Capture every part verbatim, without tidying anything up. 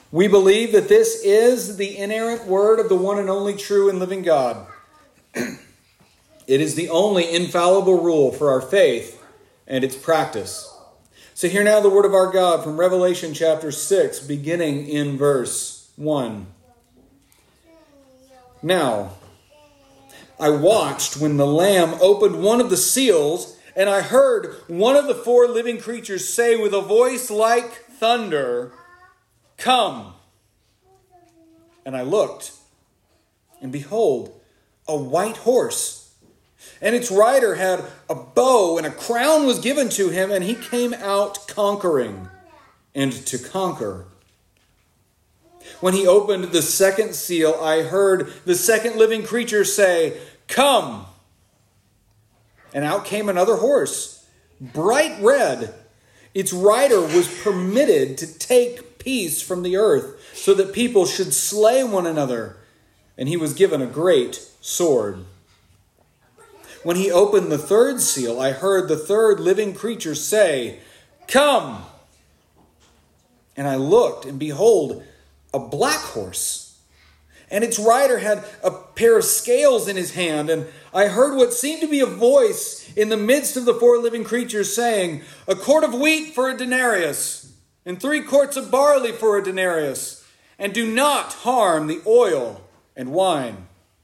We believe that this is the inerrant word of the one and only true and living God. It is the only infallible rule for our faith and its practice. So hear now the word of our God from Revelation chapter six, beginning in verse one. Now, I watched when the Lamb opened one of the seals, and I heard one of the four living creatures say with a voice like thunder, "Come." And I looked, and behold, a white horse. And its rider had a bow, and a crown was given to him, and he came out conquering and to conquer. When he opened the second seal, I heard the second living creature say, "Come." And out came another horse, bright red. Its rider was permitted to take peace from the earth, so that people should slay one another. And he was given a great sword. When he opened the third seal, I heard the third living creature say, "Come." And I looked, and behold, a black horse. And its rider had a pair of scales in his hand. And I heard what seemed to be a voice in the midst of the four living creatures saying, "A quart of wheat for a denarius, and three quarts of barley for a denarius, and do not harm the oil and wine."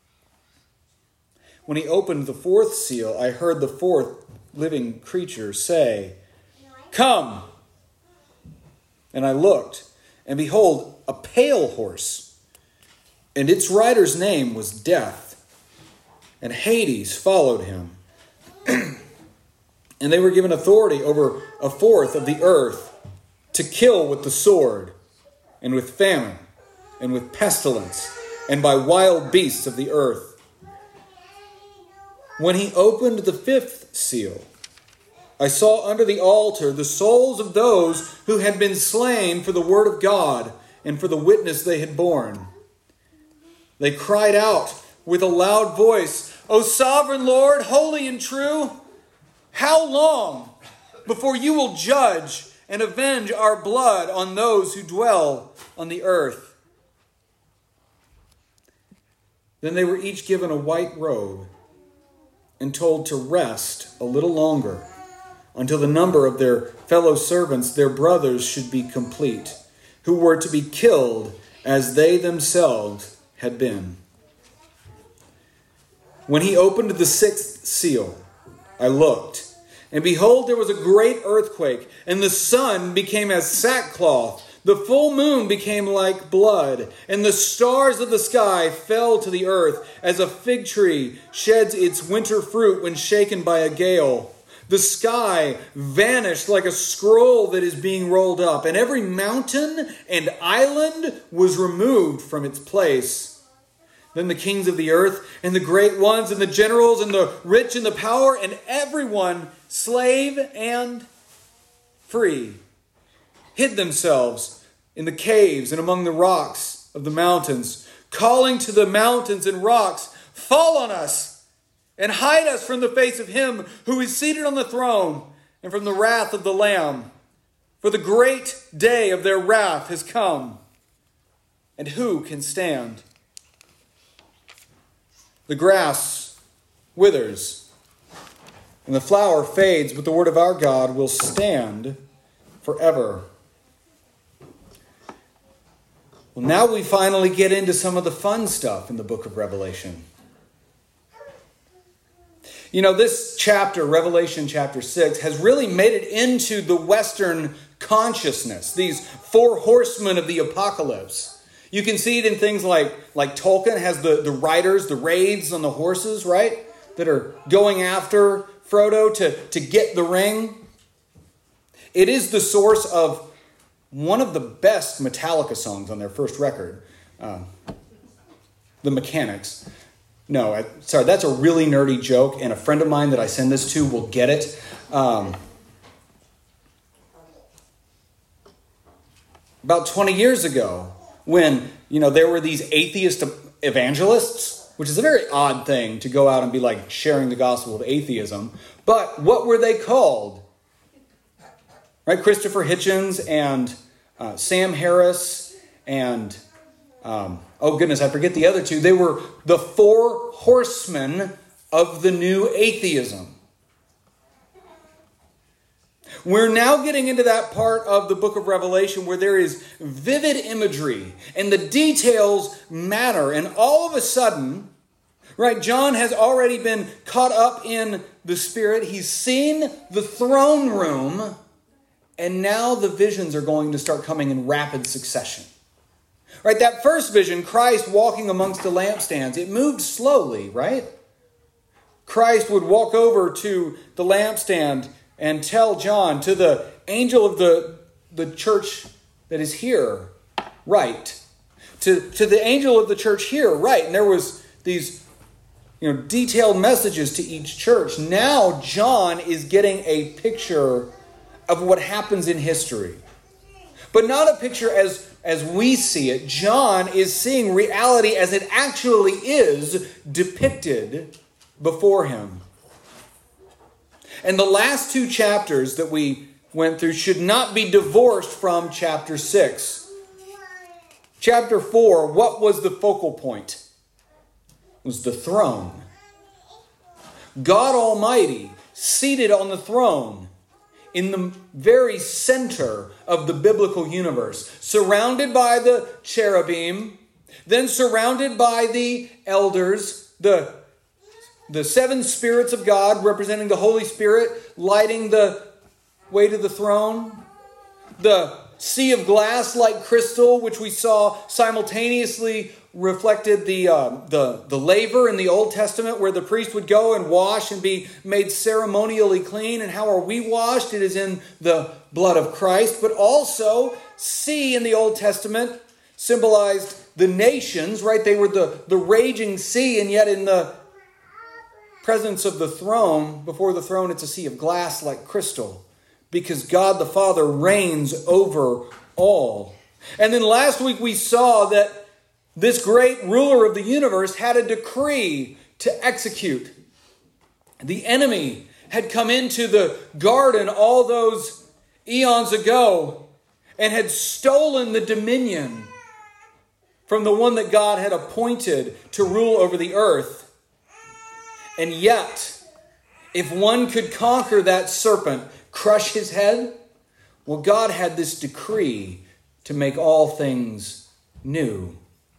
When he opened the fourth seal, I heard the fourth living creature say, "Come." And I looked, and behold, a pale horse, and its rider's name was Death, and Hades followed him. And they were given authority over a fourth of the earth to kill with the sword, and with famine, and with pestilence, and by wild beasts of the earth. When he opened the fifth seal, I saw under the altar the souls of those who had been slain for the word of God and for the witness they had borne. They cried out with a loud voice, "O sovereign Lord, holy and true, how long before you will judge and avenge our blood on those who dwell on the earth?" Then they were each given a white robe and told to rest a little longer until the number of their fellow servants, their brothers, should be complete, who were to be killed as they themselves had been. When he opened the sixth seal, I looked, and behold, there was a great earthquake, and the sun became as sackcloth. The full moon became like blood, and the stars of the sky fell to the earth as a fig tree sheds its winter fruit when shaken by a gale. The sky vanished like a scroll that is being rolled up, and every mountain and island was removed from its place. Then the kings of the earth, and the great ones, and the generals, and the rich, and the power, and everyone, slave and free, hid themselves in the caves and among the rocks of the mountains, calling to the mountains and rocks, "Fall on us, and hide us from the face of him who is seated on the throne, and from the wrath of the Lamb. For the great day of their wrath has come, and who can stand?" The grass withers, and the flower fades, but the word of our God will stand forever. Well, now we finally get into some of the fun stuff in the book of Revelation. You know, this chapter, Revelation chapter six, has really made it into the Western consciousness, these four horsemen of the apocalypse. You can see it in things like, like Tolkien has the, the riders, the wraiths on the horses, right? That are going after Frodo to, to get the ring. It is the source of one of the best Metallica songs on their first record, uh, The Mechanics. No, I, sorry, that's a really nerdy joke, and a friend of mine that I send this to will get it. Um, about twenty years ago, when, you know, there were these atheist evangelists, which is a very odd thing to go out and be like sharing the gospel of atheism. But what were they called? Right? Christopher Hitchens and uh, Sam Harris and, um, oh goodness, I forget the other two. They were the four horsemen of the new atheism. We're now getting into that part of the book of Revelation where there is vivid imagery and the details matter. And all of a sudden, right, John has already been caught up in the Spirit. He's seen the throne room, and now the visions are going to start coming in rapid succession. Right, that first vision, Christ walking amongst the lampstands, it moved slowly, right? Christ would walk over to the lampstand and tell John, to the angel of the, the church that is here, right. To, to the angel of the church here, right. And there was these, you know, detailed messages to each church. Now John is getting a picture of what happens in history. But not a picture as, as we see it. John is seeing reality as it actually is depicted before him. And the last two chapters that we went through should not be divorced from chapter six. Chapter four, what was the focal point? It was the throne. God Almighty seated on the throne in the very center of the biblical universe, surrounded by the cherubim, then surrounded by the elders, the The seven spirits of God representing the Holy Spirit lighting the way to the throne. The sea of glass like crystal, which we saw simultaneously reflected the, uh, the, the laver in the Old Testament where the priest would go and wash and be made ceremonially clean. And how are we washed? It is in the blood of Christ. But also, sea in the Old Testament symbolized the nations, right? They were the, the raging sea, and yet in the presence of the throne, before the throne, it's a sea of glass like crystal, because God the Father reigns over all. And then last week we saw that this great ruler of the universe had a decree to execute. The enemy had come into the garden all those eons ago and had stolen the dominion from the one that God had appointed to rule over the earth. And yet, if one could conquer that serpent, crush his head, well, God had this decree to make all things new.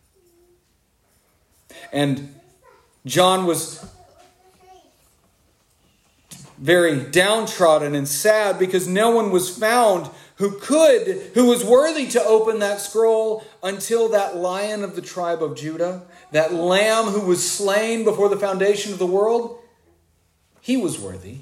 And John was very downtrodden and sad because no one was found who could, who was worthy to open that scroll until that Lion of the tribe of Judah, that Lamb who was slain before the foundation of the world, he was worthy.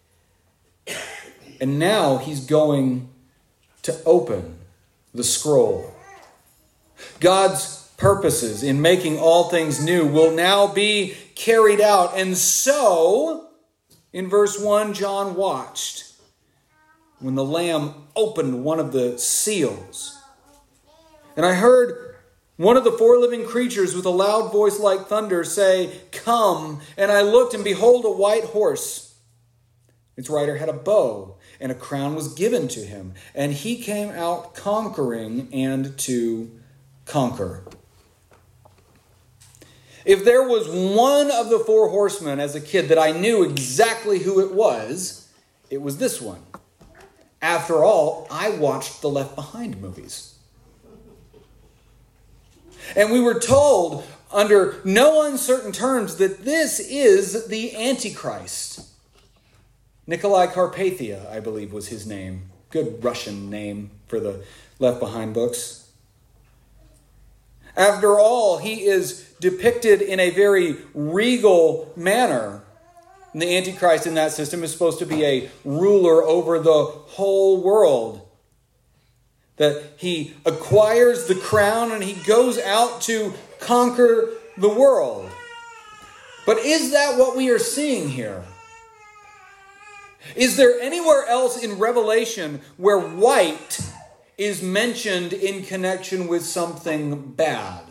And now he's going to open the scroll. God's purposes in making all things new will now be carried out. And so, in verse one, John watched when the Lamb opened one of the seals. And I heard one of the four living creatures with a loud voice like thunder say, "Come." And I looked, and behold, a white horse. Its rider had a bow, and a crown was given to him. And he came out conquering and to conquer. If there was one of the four horsemen as a kid that I knew exactly who it was, it was this one. After all, I watched the Left Behind movies. And we were told under no uncertain terms that this is the Antichrist. Nikolai Carpathia, I believe, was his name. Good Russian name for the Left Behind books. After all, he is depicted in a very regal manner. And the Antichrist in that system is supposed to be a ruler over the whole world. That he acquires the crown and he goes out to conquer the world. But is that what we are seeing here? Is there anywhere else in Revelation where white is mentioned in connection with something bad?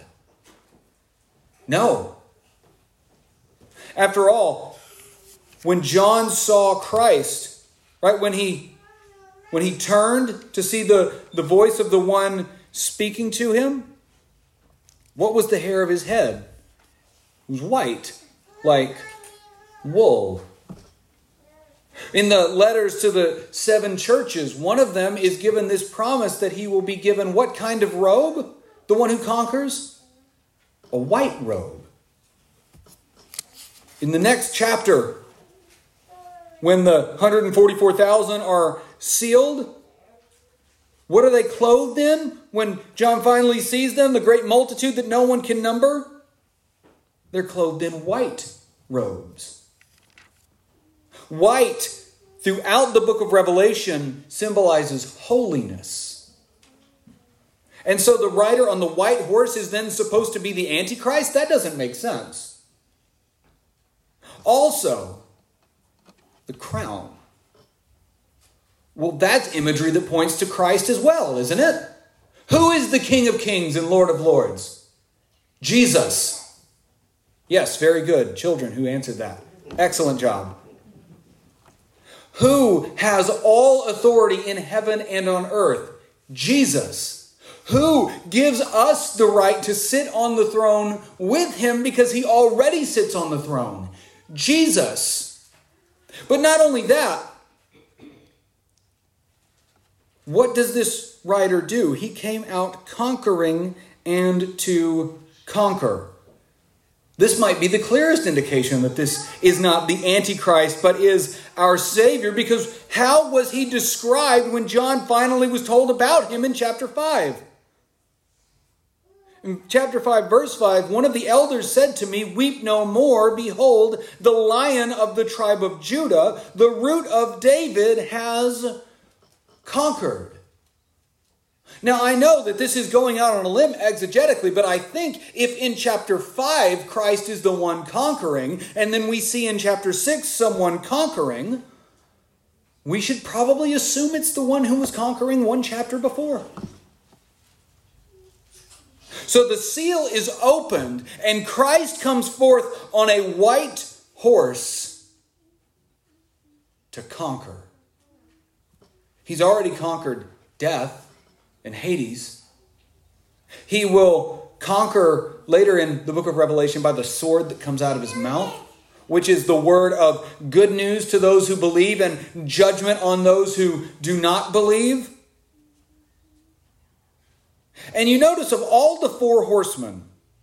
No. After all, when John saw Christ, right, when he when he turned to see the, the voice of the one speaking to him? What was the hair of his head? It was white, like wool. In the letters to the seven churches, one of them is given this promise that he will be given what kind of robe? The one who conquers? A white robe. In the next chapter, when the one hundred forty-four thousand are sealed, what are they clothed in? When John finally sees them, the great multitude that no one can number, they're clothed in white robes. White, throughout the book of Revelation, symbolizes holiness. And so the rider on the white horse is then supposed to be the Antichrist? That doesn't make sense. Also, the crown. Well, that's imagery that points to Christ as well, isn't it? Who is the King of Kings and Lord of Lords? Jesus. Yes, very good. Children who answered that. Excellent job. Who has all authority in heaven and on earth? Jesus. Who gives us the right to sit on the throne with him because he already sits on the throne? Jesus. But not only that, what does this rider do? He came out conquering and to conquer. This might be the clearest indication that this is not the Antichrist, but is our Savior, because how was he described when John finally was told about him in chapter five? In chapter five, verse five, one of the elders said to me, "Weep no more. Behold, the Lion of the tribe of Judah, the Root of David, has conquered." Now, I know that this is going out on a limb exegetically, but I think if in chapter five Christ is the one conquering, and then we see in chapter six someone conquering, we should probably assume it's the one who was conquering one chapter before. So the seal is opened, and Christ comes forth on a white horse to conquer. He's already conquered death and Hades. He will conquer later in the book of Revelation by the sword that comes out of his mouth, which is the word of good news to those who believe and judgment on those who do not believe. And you notice of all the four horsemen,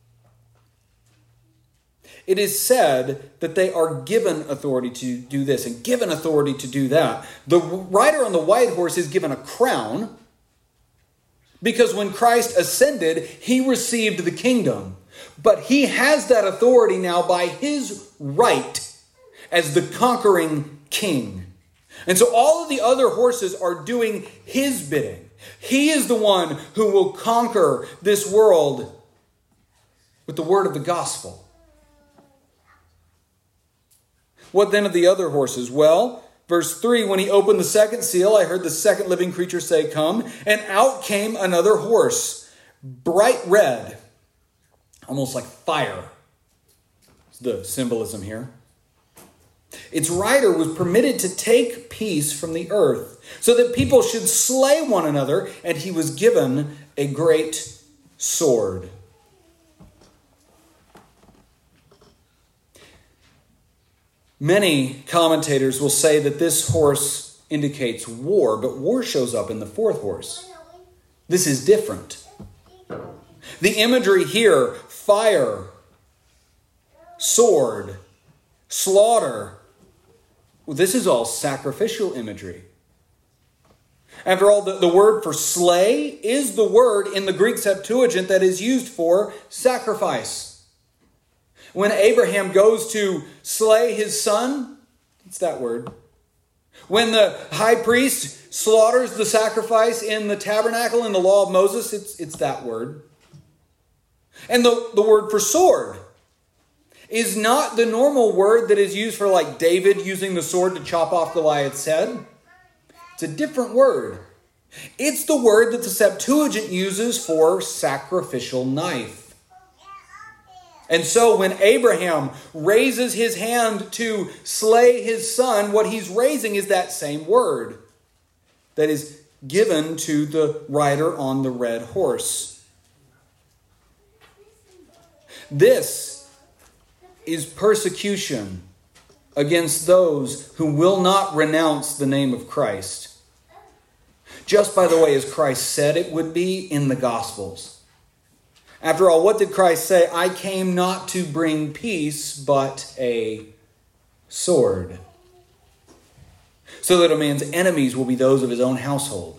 it is said that they are given authority to do this and given authority to do that. The rider on the white horse is given a crown, because when Christ ascended, he received the kingdom. But he has that authority now by his right as the conquering king. And so all of the other horses are doing his bidding. He is the one who will conquer this world with the word of the gospel. What then of the other horses? Well, verse three, when he opened the second seal, I heard the second living creature say, "Come," and out came another horse, bright red, almost like fire. It's the symbolism here. Its rider was permitted to take peace from the earth, so that people should slay one another, and he was given a great sword. Many commentators will say that this horse indicates war, but war shows up in the fourth horse. This is different. The imagery here, fire, sword, slaughter, well, this is all sacrificial imagery. After all, the, the word for slay is the word in the Greek Septuagint that is used for sacrifice. When Abraham goes to slay his son, it's that word. When the high priest slaughters the sacrifice in the tabernacle in the law of Moses, it's, it's that word. And the, the word for sword is not the normal word that is used for like David using the sword to chop off Goliath's head. It's a different word. It's the word that the Septuagint uses for sacrificial knife. And so when Abraham raises his hand to slay his son, what he's raising is that same word that is given to the rider on the red horse. This is persecution against those who will not renounce the name of Christ. Just by the way, as Christ said it would be in the Gospels. After all, what did Christ say? I came not to bring peace, but a sword. So that a man's enemies will be those of his own household.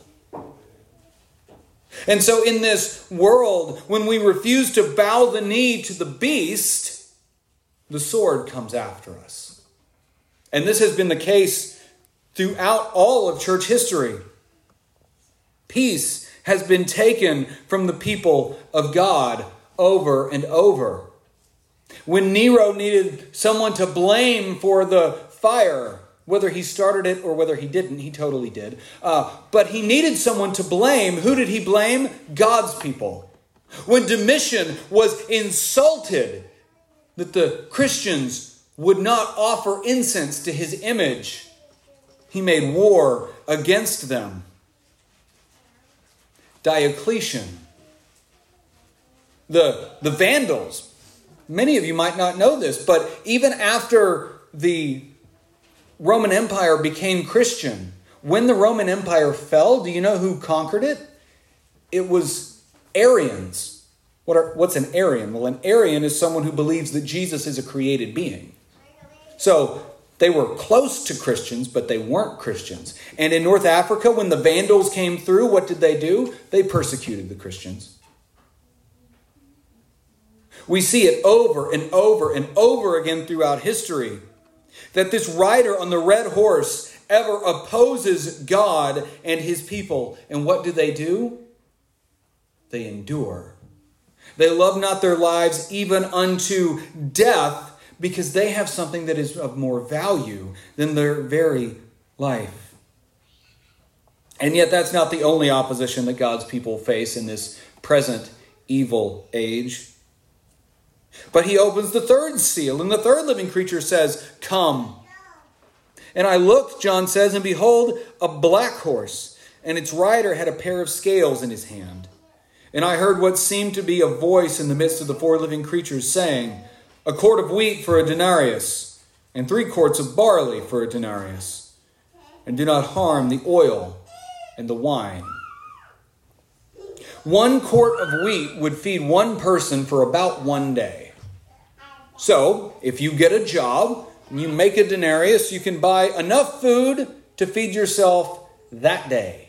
And so in this world, when we refuse to bow the knee to the beast, the sword comes after us. And this has been the case throughout all of church history. Peace has been taken from the people of God over and over. When Nero needed someone to blame for the fire, whether he started it or whether he didn't, he totally did. Uh, but he needed someone to blame. Who did he blame? God's people. When Domitian was insulted that the Christians would not offer incense to his image, he made war against them. Diocletian, the, the Vandals. Many of you might not know this, but even after the Roman Empire became Christian, when the Roman Empire fell, do you know who conquered it? It was Arians. What are, what's an Arian? Well, an Arian is someone who believes that Jesus is a created being. So they were close to Christians, but they weren't Christians. And in North Africa, when the Vandals came through, what did they do? They persecuted the Christians. We see it over and over and over again throughout history, that this rider on the red horse ever opposes God and his people. And what do they do? They endure. They love not their lives even unto death, because they have something that is of more value than their very life. And yet that's not the only opposition that God's people face in this present evil age. But he opens the third seal, and the third living creature says, "Come." And I looked, John says, and behold, a black horse, and its rider had a pair of scales in his hand. And I heard what seemed to be a voice in the midst of the four living creatures saying, "A quart of wheat for a denarius, and three quarts of barley for a denarius. And do not harm the oil and the wine." One quart of wheat would feed one person for about one day. So, if you get a job and you make a denarius, you can buy enough food to feed yourself that day.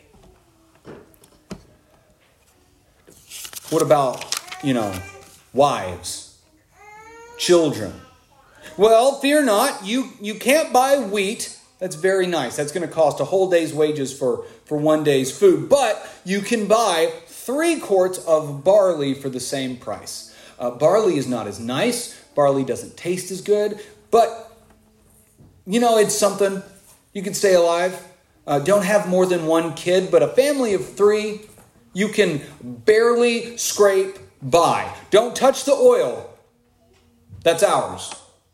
What about, you know, wives, children? Well, fear not, you, you can't buy wheat. That's very nice. That's going to cost a whole day's wages for, for one day's food. But you can buy three quarts of barley for the same price. Uh, barley is not as nice. Barley doesn't taste as good. But, you know, it's something. You can stay alive. Uh, don't have more than one kid, but a family of three, you can barely scrape by. Don't touch the oil. That's ours.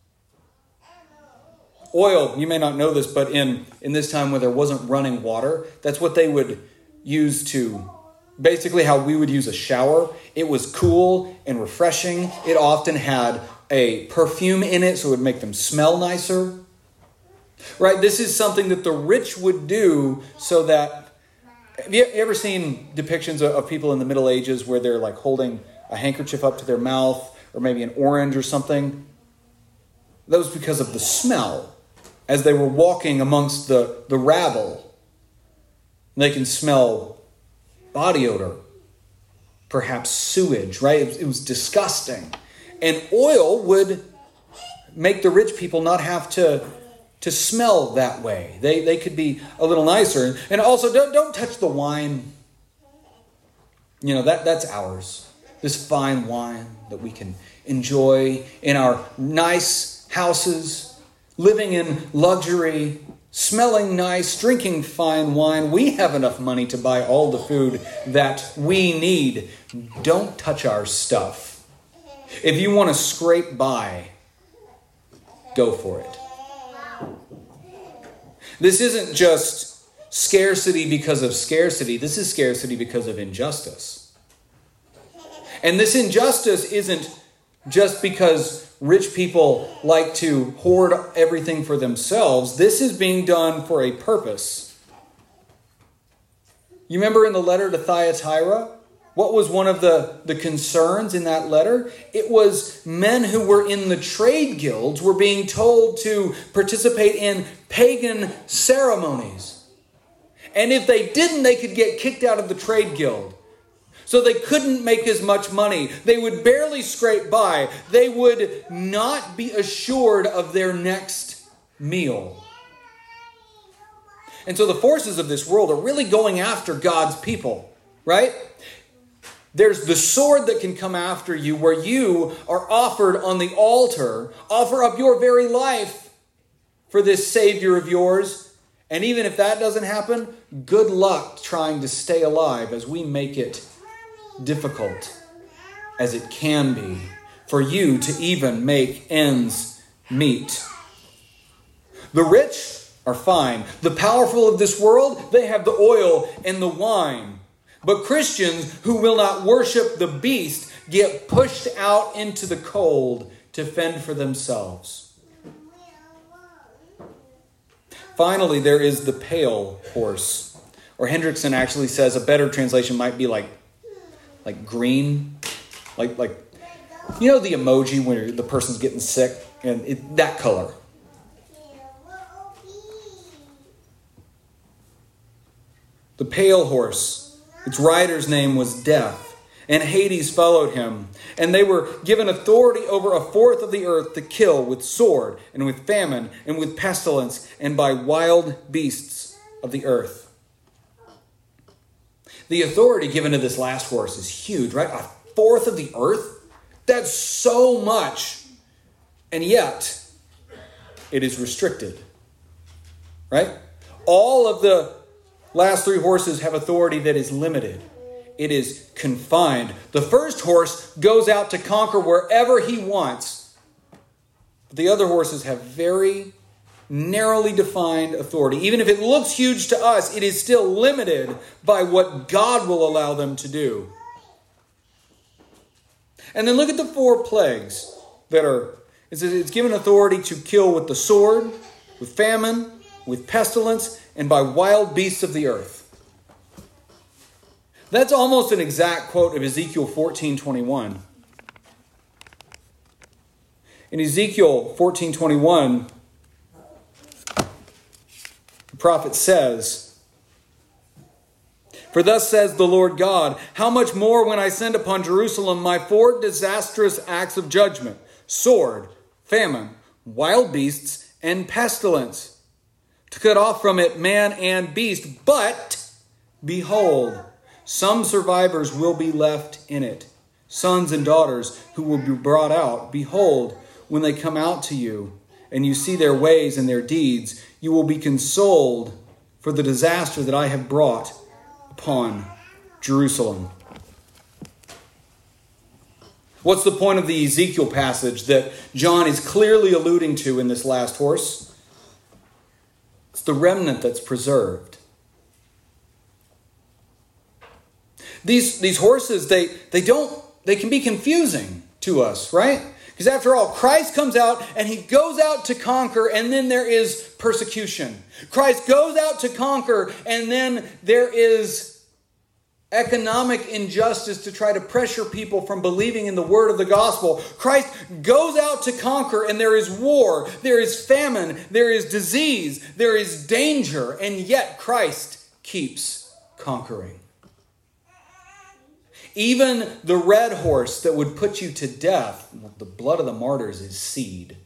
Oil, you may not know this, but in, in this time where there wasn't running water, that's what they would use to, basically how we would use a shower. It was cool and refreshing. It often had a perfume in it, so it would make them smell nicer. Right? This is something that the rich would do so that, have you ever seen depictions of, of people in the Middle Ages where they're like holding a handkerchief up to their mouth or maybe an orange or something? That was because of the smell. As they were walking amongst the, the rabble, they can smell body odor, perhaps sewage, right? It, it was disgusting. And oil would make the rich people not have to, to smell that way. They, they could be a little nicer. And also, don't, don't touch the wine. You know, that, that's ours. This fine wine that we can enjoy in our nice houses, living in luxury, smelling nice, drinking fine wine. We have enough money to buy all the food that we need. Don't touch our stuff. If you want to scrape by, go for it. This isn't just scarcity because of scarcity. This is scarcity because of injustice. And this injustice isn't just because rich people like to hoard everything for themselves. This is being done for a purpose. You remember in the letter to Thyatira, what was one of the, the concerns in that letter? It was men who were in the trade guilds were being told to participate in pagan ceremonies. And if they didn't, they could get kicked out of the trade guild. So they couldn't make as much money. They would barely scrape by. They would not be assured of their next meal. And so the forces of this world are really going after God's people, right? There's the sword that can come after you where you are offered on the altar, offer up your very life for this Savior of yours. And even if that doesn't happen, good luck trying to stay alive as we make it difficult as it can be for you to even make ends meet. The rich are fine. The powerful of this world, they have the oil and the wine. But Christians who will not worship the beast get pushed out into the cold to fend for themselves. Finally, there is the pale horse. Or Hendrickson actually says a better translation might be like Like green, like like you know the emoji when the person's getting sick, and it, that color. The pale horse, its rider's name was Death, and Hades followed him. And they were given authority over a fourth of the earth to kill with sword, and with famine, and with pestilence, and by wild beasts of the earth. The authority given to this last horse is huge, right? A fourth of the earth? That's so much. And yet, it is restricted, right? All of the last three horses have authority that is limited. It is confined. The first horse goes out to conquer wherever he wants. But the other horses have very narrowly defined authority. Even if it looks huge to us, it is still limited by what God will allow them to do. And then look at the four plagues that are, it says it's given authority to kill with the sword, with famine, with pestilence, and by wild beasts of the earth. That's almost an exact quote of Ezekiel fourteen twenty-one. In Ezekiel fourteen twenty-one, the prophet says, "For thus says the Lord God, how much more when I send upon Jerusalem my four disastrous acts of judgment, sword, famine, wild beasts, and pestilence, to cut off from it man and beast. But, behold, some survivors will be left in it, sons and daughters who will be brought out. Behold, when they come out to you, and you see their ways and their deeds, you will be consoled for the disaster that I have brought upon Jerusalem." What's the point of the Ezekiel passage that John is clearly alluding to in this last horse? It's the remnant that's preserved. These, these horses, they, they don't, they can be confusing to us, right? Because after all, Christ comes out and he goes out to conquer, and then there is persecution. Christ goes out to conquer, and then there is economic injustice to try to pressure people from believing in the word of the gospel. Christ goes out to conquer, and there is war, there is famine, there is disease, there is danger, and yet Christ keeps conquering. Even the red horse that would put you to death, the blood of the martyrs is seed.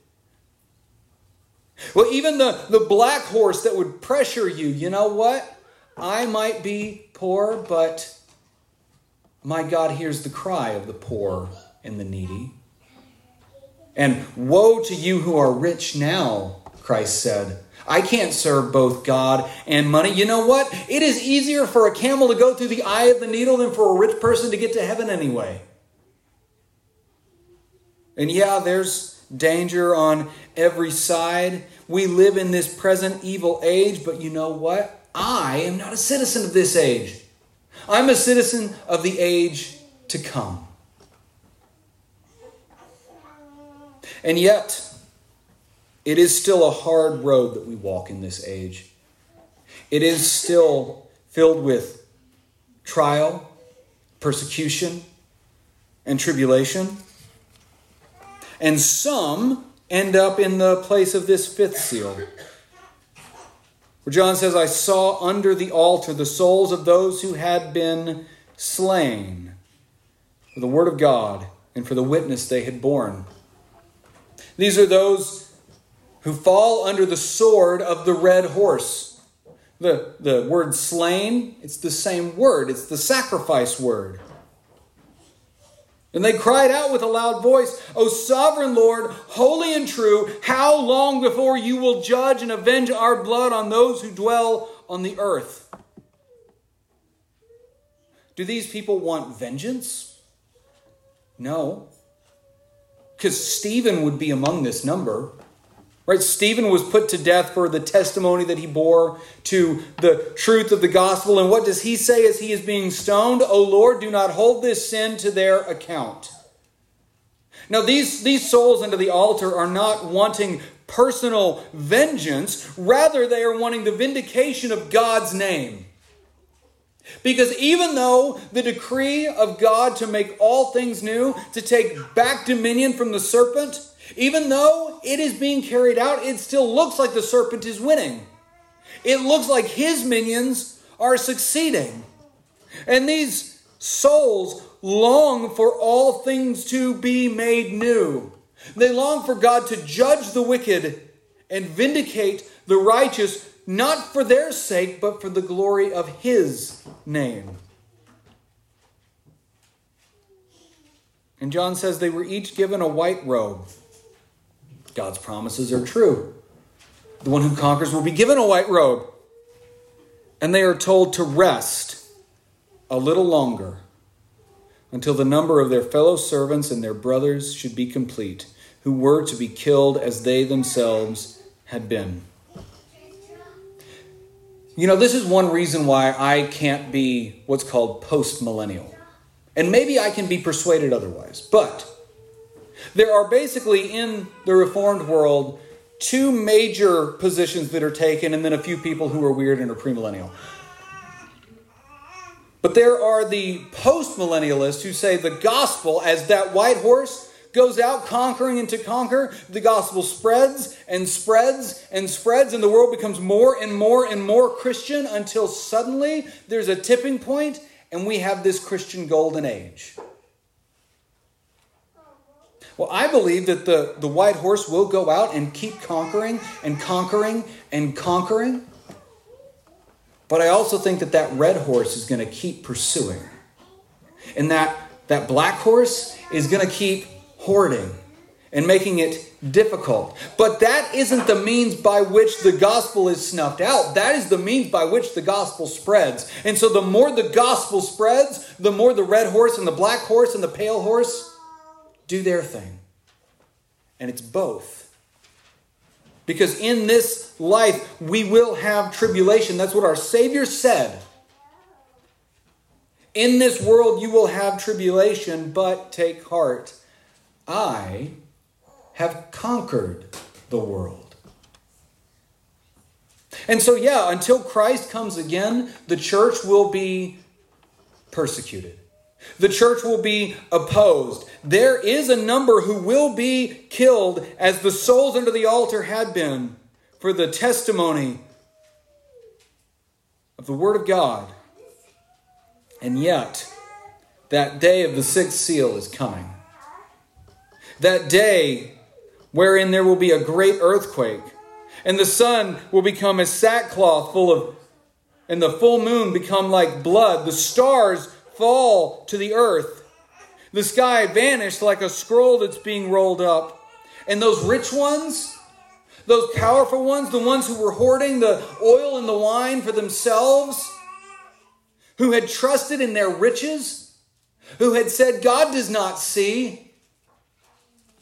Well, even the, the black horse that would pressure you, you know what? I might be poor, but my God hears the cry of the poor and the needy. And woe to you who are rich now, Christ said. I can't serve both God and money. You know what? It is easier for a camel to go through the eye of the needle than for a rich person to get to heaven anyway. And yeah, there's danger on every side. We live in this present evil age, but you know what? I am not a citizen of this age. I'm a citizen of the age to come. And yet, it is still a hard road that we walk in this age. It is still filled with trial, persecution, and tribulation. And some end up in the place of this fifth seal, where John says, I saw under the altar the souls of those who had been slain for the word of God and for the witness they had borne. These are those who fall under the sword of the red horse. The, the word slain, it's the same word. It's the sacrifice word. And they cried out with a loud voice, O sovereign Lord, holy and true, how long before you will judge and avenge our blood on those who dwell on the earth? Do these people want vengeance? No. Because Stephen would be among this number. Right? Stephen was put to death for the testimony that he bore to the truth of the gospel. And what does he say as he is being stoned? O Lord, do not hold this sin to their account. Now, these, these souls under the altar are not wanting personal vengeance. Rather, they are wanting the vindication of God's name. Because even though the decree of God to make all things new, to take back dominion from the serpent, even though it is being carried out, it still looks like the serpent is winning. It looks like his minions are succeeding. And these souls long for all things to be made new. They long for God to judge the wicked and vindicate the righteous, not for their sake, but for the glory of his name. And John says they were each given a white robe. God's promises are true. The one who conquers will be given a white robe. And they are told to rest a little longer until the number of their fellow servants and their brothers should be complete, who were to be killed as they themselves had been. You know, this is one reason why I can't be what's called post-millennial. And maybe I can be persuaded otherwise. But there are basically in the Reformed world two major positions that are taken, and then a few people who are weird and are premillennial. But there are the post-millennialists who say the gospel, as that white horse goes out conquering and to conquer, the gospel spreads and spreads and spreads, and the world becomes more and more and more Christian until suddenly there's a tipping point and we have this Christian golden age. Well, I believe that the, the white horse will go out and keep conquering and conquering and conquering. But I also think that that red horse is going to keep pursuing. And that, that black horse is going to keep hoarding and making it difficult. But that isn't the means by which the gospel is snuffed out. That is the means by which the gospel spreads. And so the more the gospel spreads, the more the red horse and the black horse and the pale horse do their thing. And it's both. Because in this life, we will have tribulation. That's what our Savior said. In this world, you will have tribulation, but take heart. I have conquered the world. And so, yeah, until Christ comes again, the church will be persecuted. The church will be opposed. There is a number who will be killed as the souls under the altar had been for the testimony of the Word of God. And yet, that day of the sixth seal is coming. That day wherein there will be a great earthquake, and the sun will become as sackcloth full of, and the full moon become like blood. The stars fall to the earth. The sky vanished like a scroll that's being rolled up. And those rich ones, those powerful ones, the ones who were hoarding the oil and the wine for themselves, who had trusted in their riches, who had said, God does not see.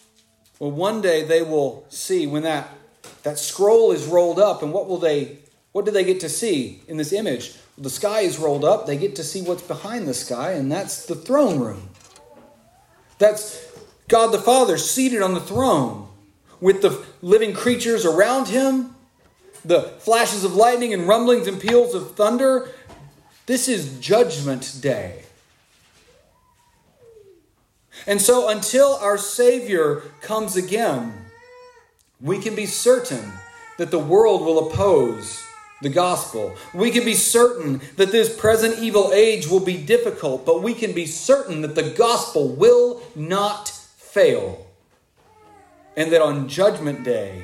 Well, one day they will see when that, that scroll is rolled up, and what will they What do they get to see in this image? The sky is rolled up. They get to see what's behind the sky, and that's the throne room. That's God the Father seated on the throne with the living creatures around him, the flashes of lightning and rumblings and peals of thunder. This is Judgment Day. And so until our Savior comes again, we can be certain that the world will oppose the gospel. We can be certain that this present evil age will be difficult, but we can be certain that the gospel will not fail. And that on Judgment Day,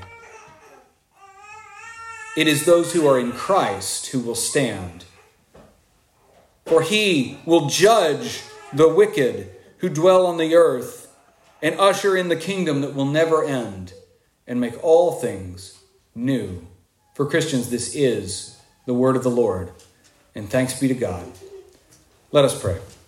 it is those who are in Christ who will stand. For he will judge the wicked who dwell on the earth and usher in the kingdom that will never end and make all things new. For Christians, this is the word of the Lord. And thanks be to God. Let us pray.